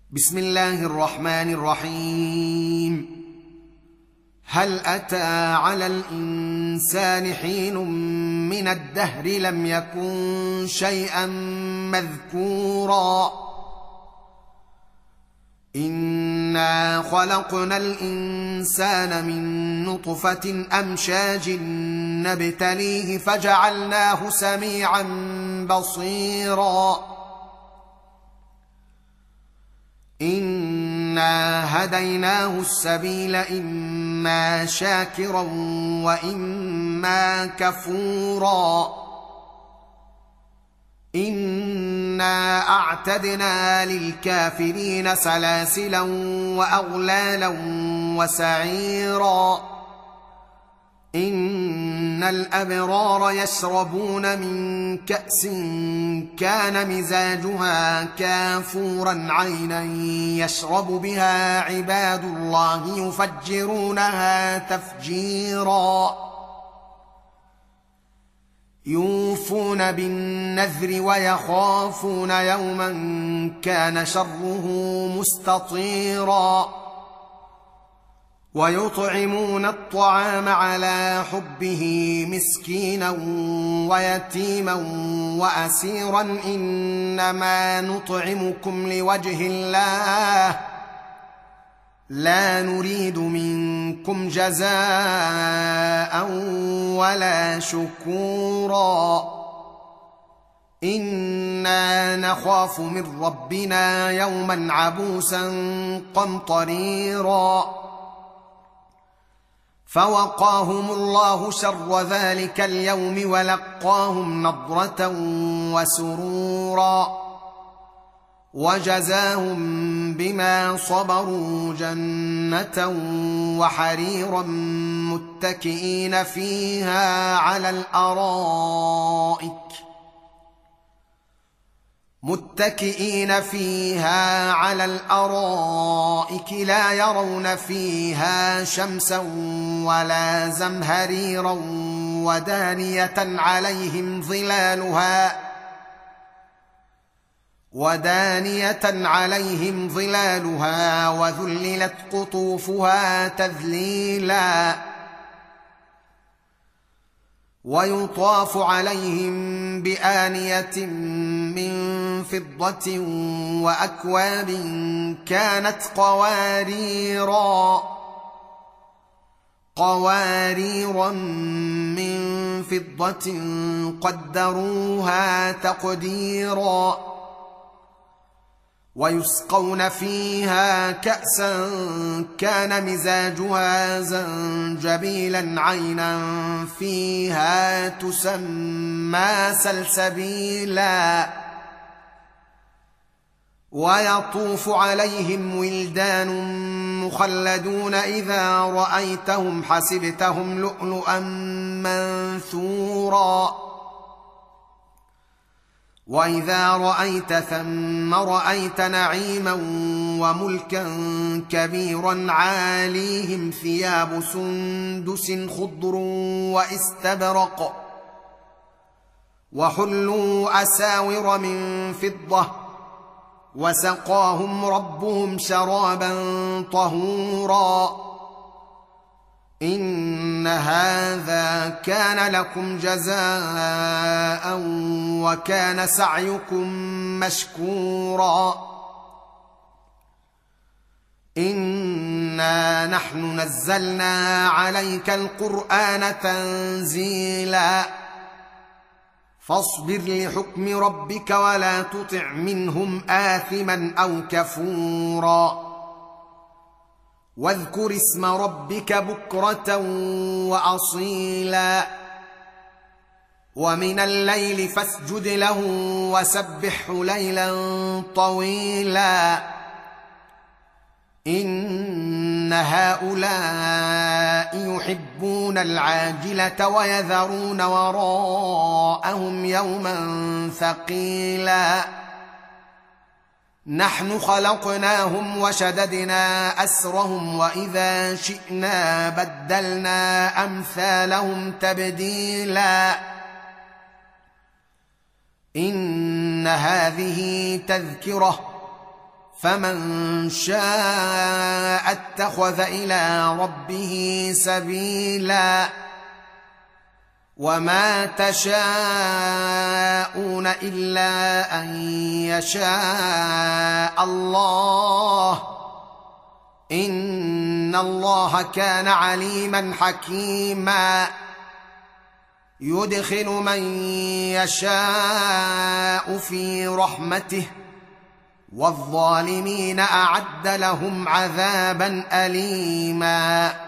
بسم الله الرحمن الرحيم. هل أتى على الإنسان حين من الدهر لم يكن شيئا مذكورا إنا خلقنا الإنسان من نطفة أمشاج نبتليه فجعلناه سميعا بصيرا إنا هديناه السبيل إما شاكرا وإما كفورا إنا أعتدنا للكافرين سلاسلا وأغلالا وسعيرا إن الأبرار يشربون من كأس كان مزاجها كافورا عينا يشرب بها عباد الله يفجرونها تفجيرا يوفون بالنذر ويخافون يوما كان شره مستطيرا ويطعمون الطعام على حبه مسكينا ويتيما وأسيرا إنما نطعمكم لوجه الله لا نريد منكم جزاء ولا شكورا إنا نخاف من ربنا يوما عبوسا قمطريرا فوقاهم الله شر ذلك اليوم ولقاهم نضرة وسرورا وجزاهم بما صبروا جنة وحريرا متكئين فيها على الأرائك لا يرون فيها شمسا ولا زمهريرا ودانية عليهم ظلالها وذللت قطوفها تذليلا ويطاف عليهم بآنية من فضة وأكواب كانت قواريرا من فضة قدروها تقديرا ويسقون فيها كأسا كان مزاجها زنجبيلا عينا فيها تسمى سلسبيلا ويطوف عليهم ولدان مخلدون إذا رأيتهم حسبتهم لؤلؤا منثورا وإذا رأيت ثم رأيت نعيما وملكا كبيرا عاليهم ثياب سندس خضر واستبرق وحلوا أساور من فضة وسقاهم ربهم شرابا طهورا إن هذا كان لكم جزاء وكان سعيكم مشكورا إنا نحن نزلنا عليك القرآن تنزيلا فاصبر لحكم ربك ولا تطع منهم آثما أو كفورا واذكر اسم ربك بكرة وأصيلا ومن الليل فاسجد له وسبحه ليلا طويلا إن هؤلاء يحبون العاجلة ويذرون وراءهم يوما ثقيلا نحن خلقناهم وشددنا أسرهم وإذا شئنا بدلنا أمثالهم تبديلا إن هذه تذكرة فمن شاء اتخذ الى ربه سبيلا وما تشاءون الا ان يشاء الله ان الله كان عليما حكيما يدخل من يشاء في رحمته والظالمين اعد لهم عذابا اليما